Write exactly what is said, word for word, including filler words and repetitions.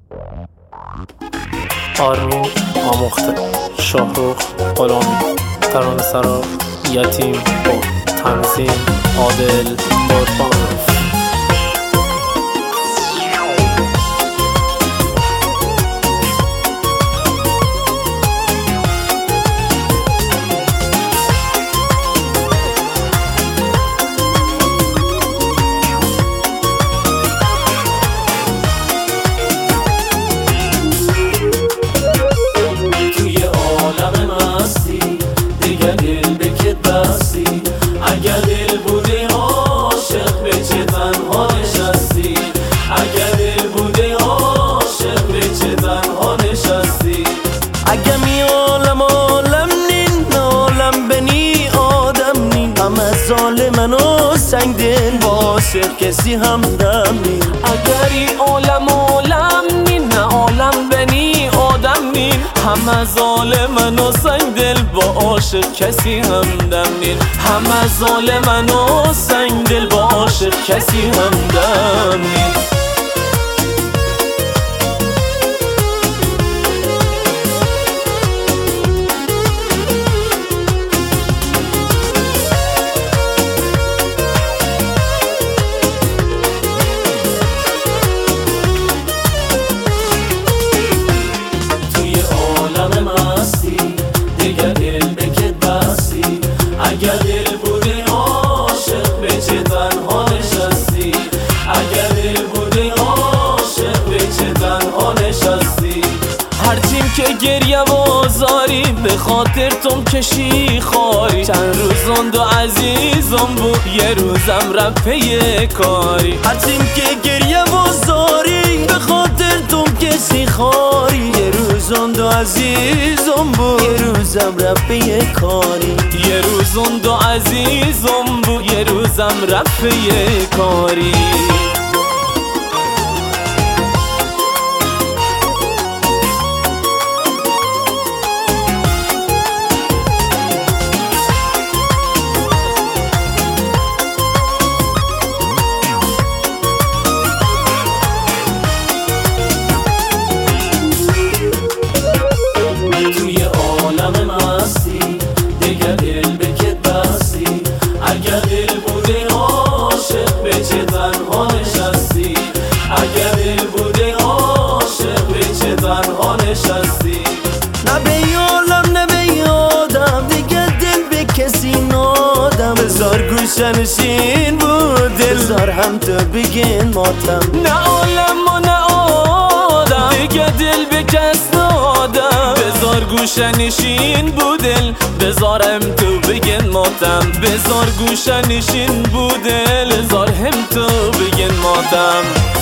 آرمین آموخته، شاهرخ غلامی، ترانه سرا یتیم با تنظیم عادل قربانوف. اگر دل بودی عاشق به چه تنها نشستی، اگر دل بودی عاشق به چه تنها نشستی. اگر می عالم عالم نین عالم بنی آدم نین، همه ظالمن و سنگ دل با عاشق کسی همدم نین. اگری عالم عالم نین عالم بنی آدم نین، همه ظالمن و سنگ دل با عاشق کسی همدم نین. همه ظالمن و سنگ دل با عاشق کسی همدم نین. اگر دل بودی عاشق به چه تنها نشستی، اگر دل بودی عاشق به چه تنها نشستی. هرچیم که گریه و آزاری به خاطر تم کشی خاری، چند روز اون دو عزیزم بود یه روزم رفت پی کاری. هرچیم که گریه و آزاری به خاطر تم کشی خاری، یه روز اون دو عزیزم بود یه روزم رفت پی کاری. یه روز اون دو عزیزم بود یه روزم رفت پی کاری. توی عالم مستی دیگر دل به که بستی، اگر دل بوده عاشق به چه تنها نشستی، اگر دل بوده عاشق به چه تنها نشستی. نه به عالم نه به آدم دیگر دل به کسی نادم، بذار گوشه نشین بود دل، بذار هم تو بگین ماتم. نه عالم و نه آدم دیگر دل به کس نادم، بذار گوشه نشین بود دل، بذارم تو بگین ماتم. بذار گوشه نشین بود دل، بذار هم تو بگین ماتم.